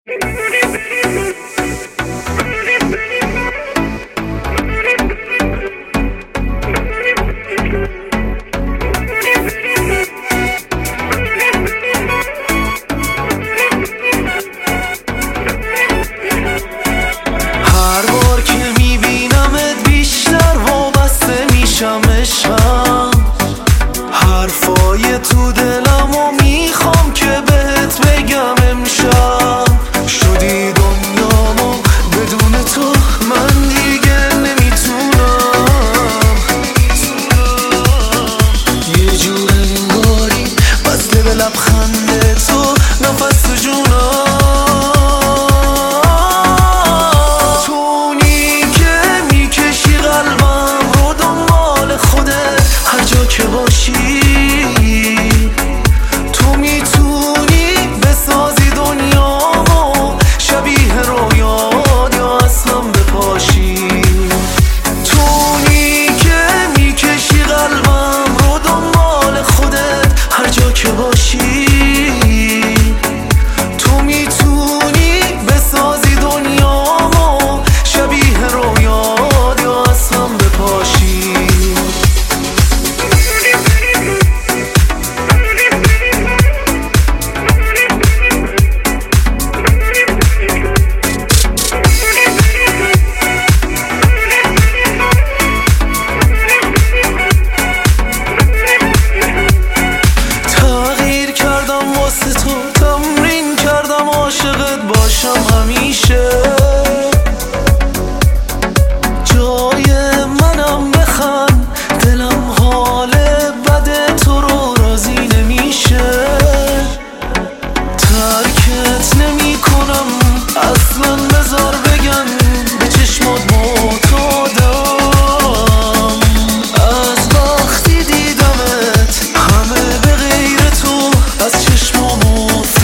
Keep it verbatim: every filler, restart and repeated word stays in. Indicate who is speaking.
Speaker 1: حرفای تو دلمو میخوام که بهت بگم امشب شدی دنیامو بدون تو من دیگه نمیتونم یه جور انگاری بسته به لبخند تو نفس جونم تونی که میکشی قلبم رو دنبال خودت هر جا که باشی همیشه جای منم بخند دلم حال بد تو رو راضی نمیشه ترکت نمی کنم اصلا بذار بگن به چشمات معتادم از وقتی دیدمت همه به غیر تو از چشمام